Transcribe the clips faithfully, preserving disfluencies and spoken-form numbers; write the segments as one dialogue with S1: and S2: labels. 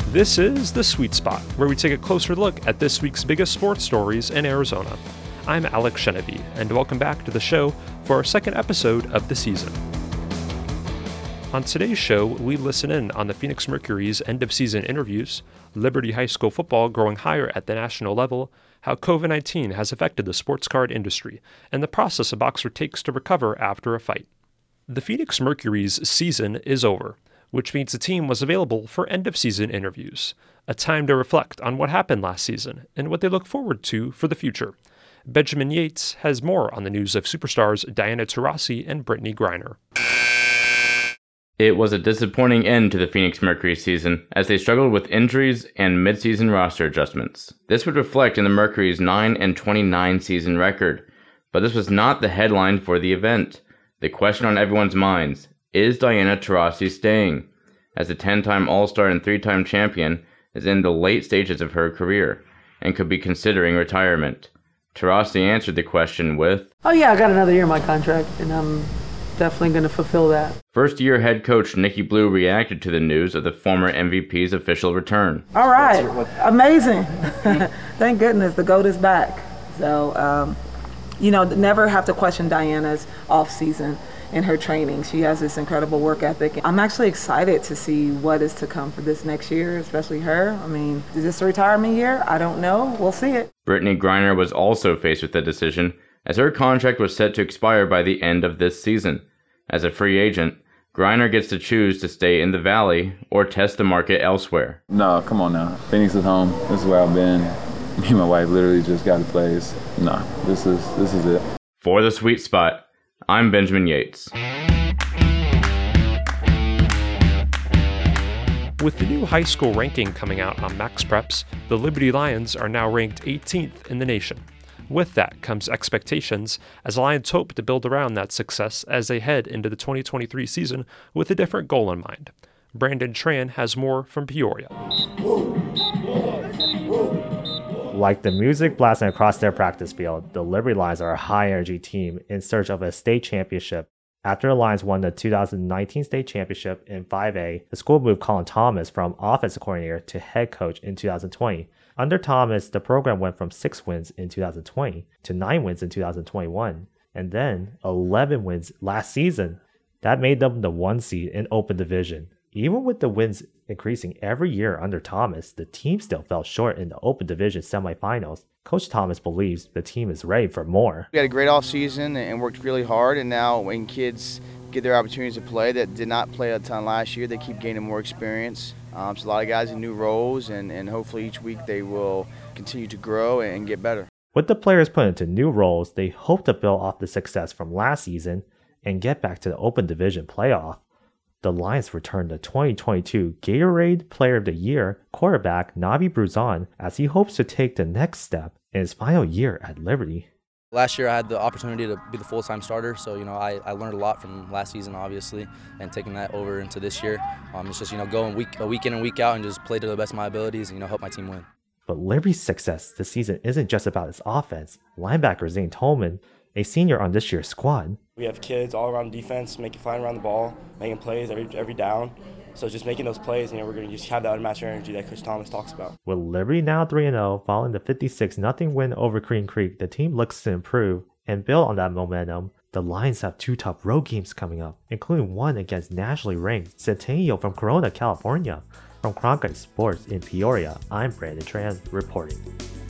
S1: This is The Sweet Spot, where we take a closer look at this week's biggest sports stories in Arizona. I'm Alex Shenevy, and welcome back to the show for our second episode of the season. On today's show, we listen in on the Phoenix Mercury's end-of-season interviews, Liberty High School football growing higher at the national level, how covid nineteen has affected the sports card industry, and the process a boxer takes to recover after a fight. The Phoenix Mercury's season is over, which means the team was available for end-of-season interviews, a time to reflect on what happened last season and what they look forward to for the future. Benjamin Yates has more on the news of superstars Diana Taurasi and Brittney Griner.
S2: It was a disappointing end to the Phoenix Mercury season as they struggled with injuries and mid-season roster adjustments. This would reflect in the Mercury's nine and twenty-nine season record, but this was not the headline for the event. The question on everyone's minds, is Diana Taurasi staying? As the ten-time All-Star and three-time champion is in the late stages of her career and could be considering retirement. Taurasi answered the question with,
S3: "Oh yeah, I got another year in my contract, and I'm definitely going to fulfill that."
S2: First-year head coach Nikki Blue reacted to the news of the former M V P's official return.
S3: All right, amazing. Thank goodness the GOAT is back. So, um, you know, never have to question Diana's off-season and her training. She has this incredible work ethic. I'm actually excited to see what is to come for this next year, especially her. I mean, is this a retirement year? I don't know. We'll see it.
S2: Brittney Griner was also faced with the decision, as her contract was set to expire by the end of this season. As a free agent, Griner gets to choose to stay in the Valley or test the market elsewhere.
S4: No, come on now. Phoenix is home. This is where I've been. Me and my wife literally just got a place. No, this is this is it.
S2: For The Sweet Spot, I'm Benjamin Yates.
S1: With the new high school ranking coming out on MaxPreps, the Liberty Lions are now ranked eighteenth in the nation. With that comes expectations, as Lions hope to build around that success as they head into the twenty twenty-three season with a different goal in mind. Brandon Tran has more from Peoria.
S5: Like the music blasting across their practice field, the Liberty Lions are a high-energy team in search of a state championship. After the Lions won the two thousand nineteen state championship in five A, the school moved Colin Thomas from offensive coordinator to head coach in two thousand twenty. Under Thomas, the program went from six wins in two thousand twenty to nine wins in two thousand twenty-one, and then eleven wins last season. That made them the one seed in Open Division. Even with the wins increasing every year under Thomas, the team still fell short in the Open Division semifinals. Coach Thomas believes the team is ready for more.
S6: We had a great offseason and worked really hard, and now when kids get their opportunities to play that did not play a ton last year, they keep gaining more experience. Um, so a lot of guys in new roles, and, and hopefully each week they will continue to grow and get better.
S5: With the players put into new roles, they hope to build off the success from last season and get back to the Open Division playoff. The Lions returned the twenty twenty-two Gatorade Player of the Year quarterback Navi Bruzan as he hopes to take the next step in his final year at Liberty.
S7: Last year I had the opportunity to be the full-time starter, so you know I, I learned a lot from last season, obviously, and taking that over into this year. Um, it's just you know going week a week in and week out and just play to the best of my abilities and you know help my team win.
S5: But Liberty's success this season isn't just about its offense. Linebacker Zane Tolman, a senior on this year's squad.
S8: We have kids all around defense, making flying around the ball, making plays every every down. So just making those plays, you know, we're going to just have that unmatched energy that Coach Thomas talks about.
S5: With Liberty now three and oh, following the fifty-six nothing win over Green Creek, the team looks to improve and build on that momentum. The Lions have two tough road games coming up, including one against nationally ranked Centennial from Corona, California. From Cronkite Sports in Peoria, I'm Brandon Tran reporting.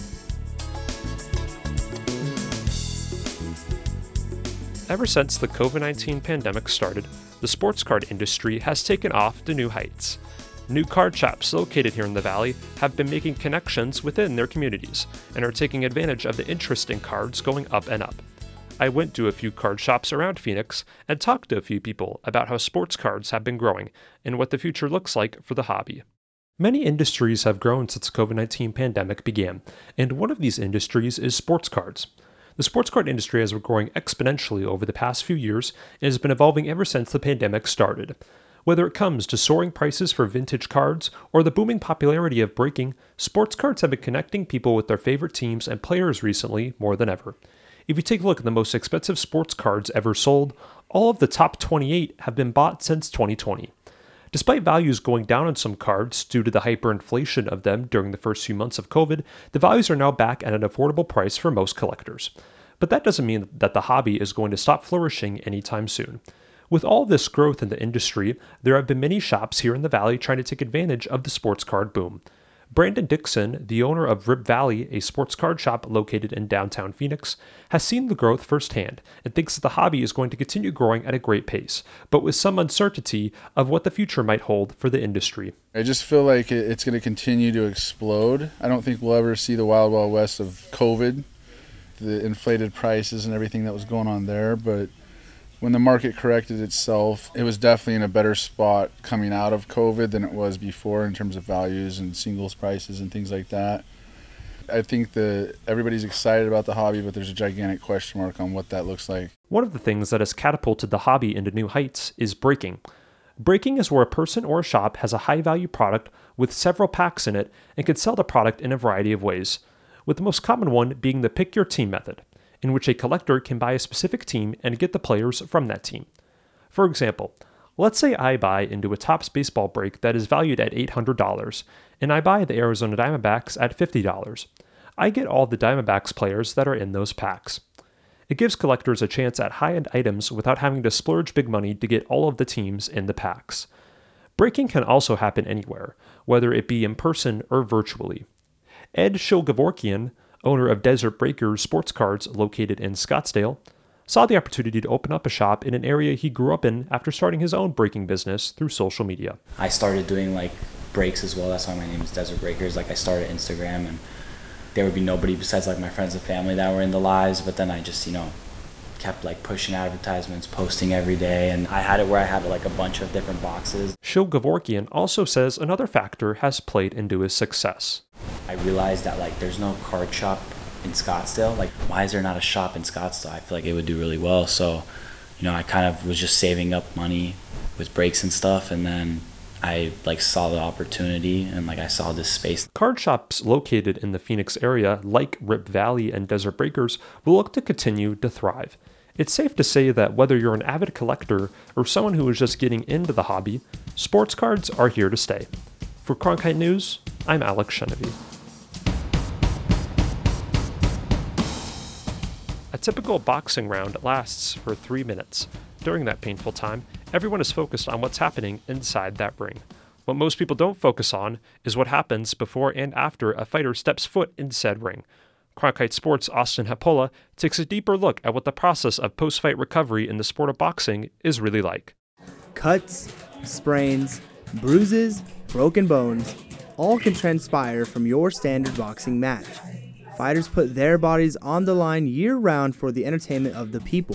S1: Ever since the covid nineteen pandemic started, the sports card industry has taken off to new heights. New card shops located here in the Valley have been making connections within their communities and are taking advantage of the interest in cards going up and up. I went to a few card shops around Phoenix and talked to a few people about how sports cards have been growing and what the future looks like for the hobby. Many industries have grown since the covid nineteen pandemic began, and one of these industries is sports cards. The sports card industry has been growing exponentially over the past few years and has been evolving ever since the pandemic started. Whether it comes to soaring prices for vintage cards or the booming popularity of breaking, sports cards have been connecting people with their favorite teams and players recently more than ever. If you take a look at the most expensive sports cards ever sold, all of the top twenty-eight have been bought since twenty twenty. Despite values going down on some cards due to the hyperinflation of them during the first few months of COVID, the values are now back at an affordable price for most collectors. But that doesn't mean that the hobby is going to stop flourishing anytime soon. With all this growth in the industry, there have been many shops here in the Valley trying to take advantage of the sports card boom. Brandon Dixon, the owner of Rip Valley, a sports card shop located in downtown Phoenix, has seen the growth firsthand and thinks that the hobby is going to continue growing at a great pace, but with some uncertainty of what the future might hold for the industry.
S9: I just feel like it's going to continue to explode. I don't think we'll ever see the wild, wild west of COVID, the inflated prices and everything that was going on there, but when the market corrected itself, it was definitely in a better spot coming out of COVID than it was before in terms of values and singles prices and things like that. I think that everybody's excited about the hobby, but there's a gigantic question mark on what that looks like.
S1: One of the things that has catapulted the hobby into new heights is breaking. Breaking is where a person or a shop has a high-value product with several packs in it and can sell the product in a variety of ways, with the most common one being the pick your team method, in which a collector can buy a specific team and get the players from that team. For example, let's say I buy into a Topps baseball break that is valued at eight hundred dollars, and I buy the Arizona Diamondbacks at fifty dollars. I get all the Diamondbacks players that are in those packs. It gives collectors a chance at high-end items without having to splurge big money to get all of the teams in the packs. Breaking can also happen anywhere, whether it be in person or virtually. Ed Shilgavorkian, owner of Desert Breakers Sports Cards located in Scottsdale, saw the opportunity to open up a shop in an area he grew up in after starting his own breaking business through social media.
S10: I started doing like breaks as well. That's why my name is Desert Breakers. Like I started Instagram, and there would be nobody besides like my friends and family that were in the lives. But then I just, you know, kept like pushing advertisements, posting every day, and I had it where I had like a bunch of different boxes.
S1: Shilgavorkian also says another factor has played into his success.
S10: I realized that like there's no card shop in Scottsdale. Like, why is there not a shop in Scottsdale? I feel like it would do really well. So, you know, I kind of was just saving up money with breaks and stuff, and then I like saw the opportunity and like I saw this space.
S1: Card shops located in the Phoenix area, like Rip Valley and Desert Breakers, will look to continue to thrive. It's safe to say that whether you're an avid collector or someone who is just getting into the hobby, sports cards are here to stay. For Cronkite News, I'm Alex Genevieve. A typical boxing round lasts for three minutes. During that painful time, everyone is focused on what's happening inside that ring. What most people don't focus on is what happens before and after a fighter steps foot in said ring. Cronkite Sports' Austin Hapola takes a deeper look at what the process of post-fight recovery in the sport of boxing is really like.
S11: Cuts, sprains, bruises, broken bones, all can transpire from your standard boxing match. Fighters put their bodies on the line year-round for the entertainment of the people.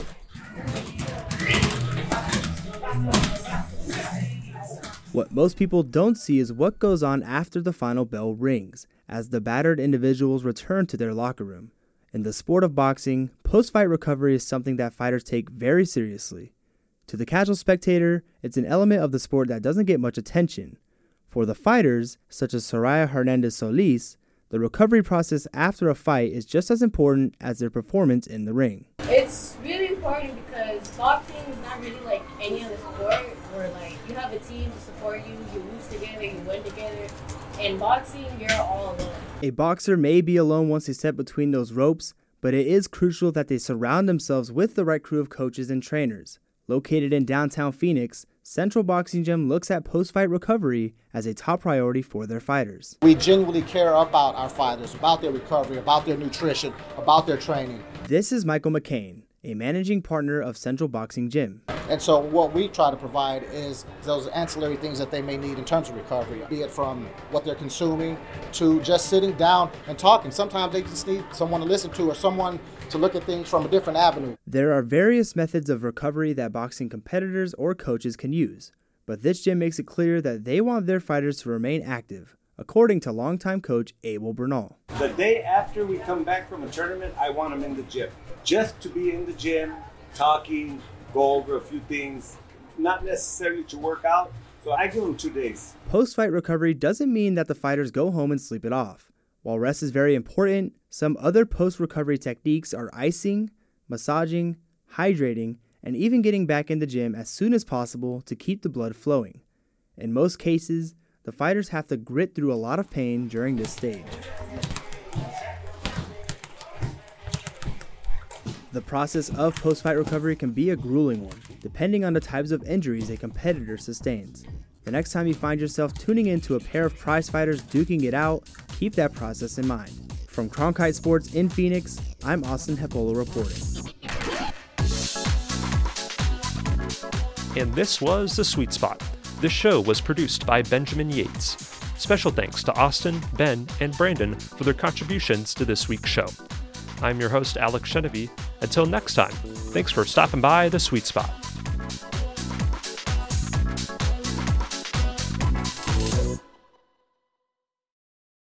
S11: What most people don't see is what goes on after the final bell rings, as the battered individuals return to their locker room. In the sport of boxing, post-fight recovery is something that fighters take very seriously. To the casual spectator, it's an element of the sport that doesn't get much attention. For the fighters, such as Soraya Hernandez Solis, the recovery process after a fight is just as important as their performance in the ring.
S12: It's really important because boxing is not really like any other sport where like you have a team to support you, you lose together, you win together. In boxing, you're all alone.
S11: A boxer may be alone once they step between those ropes, but it is crucial that they surround themselves with the right crew of coaches and trainers. Located in downtown Phoenix, Central Boxing Gym looks at post-fight recovery as a top priority for their fighters.
S13: We genuinely care about our fighters, about their recovery, about their nutrition, about their training.
S11: This is Michael McCain, a managing partner of Central Boxing Gym.
S13: And so what we try to provide is those ancillary things that they may need in terms of recovery, be it from what they're consuming to just sitting down and talking. Sometimes they just need someone to listen to or someone to look at things from a different avenue.
S11: There are various methods of recovery that boxing competitors or coaches can use, but this gym makes it clear that they want their fighters to remain active, according to longtime coach Abel Bernal.
S14: The day after we come back from a tournament, I want them in the gym. Just to be in the gym, talking, go over a few things, not necessarily to work out, so I give them two days.
S11: Post-fight recovery doesn't mean that the fighters go home and sleep it off. While rest is very important, some other post-recovery techniques are icing, massaging, hydrating, and even getting back in the gym as soon as possible to keep the blood flowing. In most cases, the fighters have to grit through a lot of pain during this stage. The process of post-fight recovery can be a grueling one, depending on the types of injuries a competitor sustains. The next time you find yourself tuning into a pair of prize fighters duking it out, keep that process in mind. From Cronkite Sports in Phoenix, I'm Austin Hepola reporting.
S1: And this was The Sweet Spot. This show was produced by Benjamin Yates. Special thanks to Austin, Ben, and Brandon for their contributions to this week's show. I'm your host, Alex Genevieve. Until next time, thanks for stopping by The Sweet Spot.